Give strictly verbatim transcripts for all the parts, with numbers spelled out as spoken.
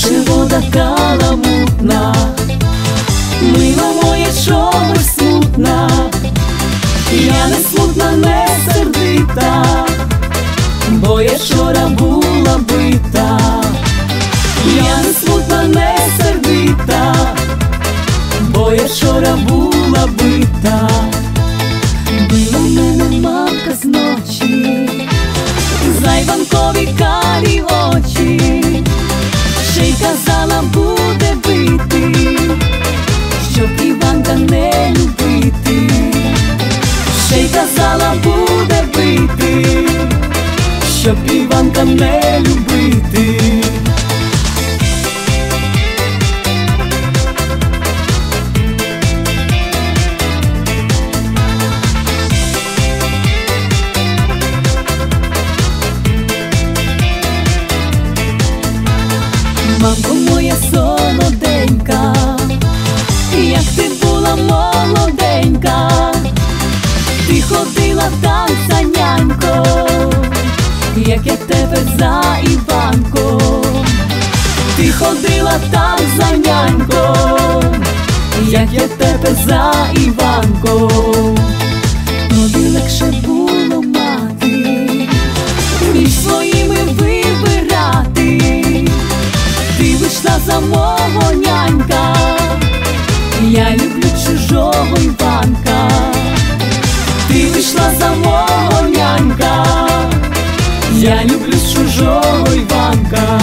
тече вода каламутна, мило моє чомусь смутна. Я не смутна, не сердита, бо я вчора була бита. Я не смутна, не сердита, бо я вчора була бита. Била мене мамка зночі, за Іванкові карі очі, ще й казала, буде бити, щоб Іванка не любити. Ще й казала, буде бити, щоб Іванка не любити. Мамко моя солоденька, як ти була молоденька, ти ходила так за нянько, як я тепер за Іванком. Ти ходила так за нянько, як я тепер за Іванком. Тобі легше було мати, між своїми вибирати. Ти вийшла за мого нянька, я люблю чужого Іванка. Ти вийшла за мого нянька, я люблю чужого Іванка.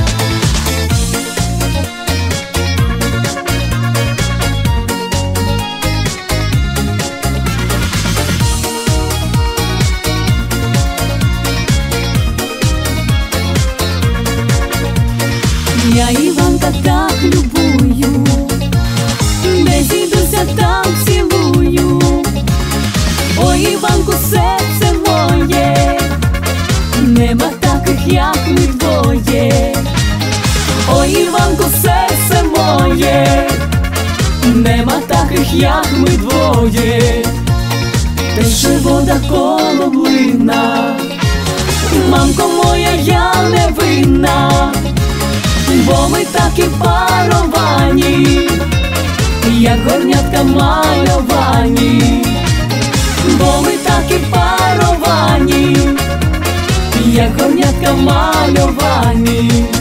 Я Іванка так любую, де зійдуся, там цілую. Ой, Іванку, серце моє, нема таких, як ми двоє. Ой, Іванку, серце моє, нема таких, як ми двоє. Тече вода коло млина, мамко моя, я не винна, бо ми такі паровані, як горнятка мальовані. Бо ми такі паровані, як горнятка мальовані.